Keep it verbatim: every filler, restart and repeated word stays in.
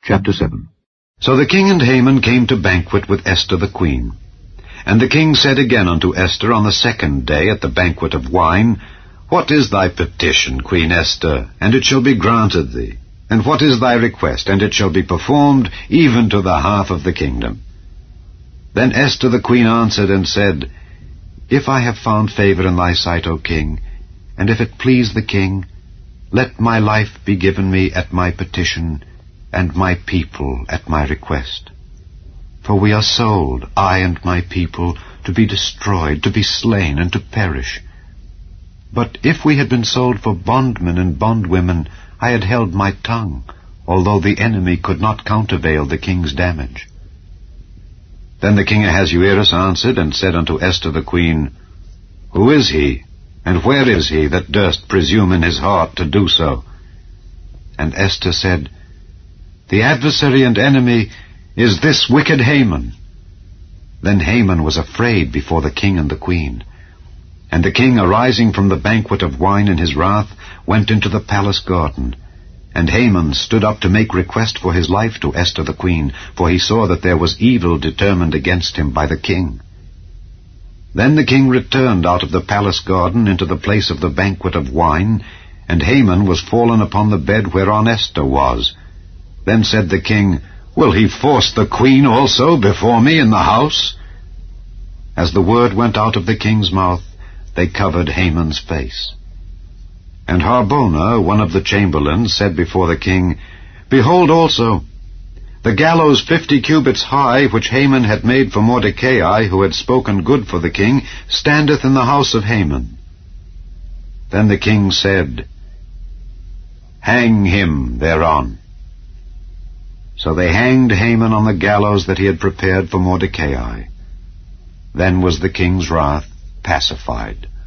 Chapter seven. So the king and Haman came to banquet with Esther the queen. And the king said again unto Esther on the second day at the banquet of wine, What is thy petition, Queen Esther? And it shall be granted thee. And what is thy request? And it shall be performed even to the half of the kingdom. Then Esther the queen answered and said, If I have found favor in thy sight, O king, and if it please the king, let my life be given me at my petition, and my people at my request. For we are sold, I and my people, to be destroyed, to be slain, and to perish. But if we had been sold for bondmen and bondwomen, I had held my tongue, although the enemy could not countervail the king's damage. Then the king Ahasuerus answered and said unto Esther the queen, Who is he, and where is he that durst presume in his heart to do so? And Esther said, The adversary and enemy is this wicked Haman. Then Haman was afraid before the king and the queen. And the king, arising from the banquet of wine in his wrath, went into the palace garden. And Haman stood up to make request for his life to Esther the queen, for he saw that there was evil determined against him by the king. Then the king returned out of the palace garden into the place of the banquet of wine, and Haman was fallen upon the bed whereon Esther was. Then said the king, Will he force the queen also before me in the house? As the word went out of the king's mouth, they covered Haman's face. And Harbona, one of the chamberlains, said before the king, Behold also, the gallows fifty cubits high, which Haman had made for Mordecai, who had spoken good for the king, standeth in the house of Haman. Then the king said, Hang him thereon. So they hanged Haman on the gallows that he had prepared for Mordecai. Then was the king's wrath pacified.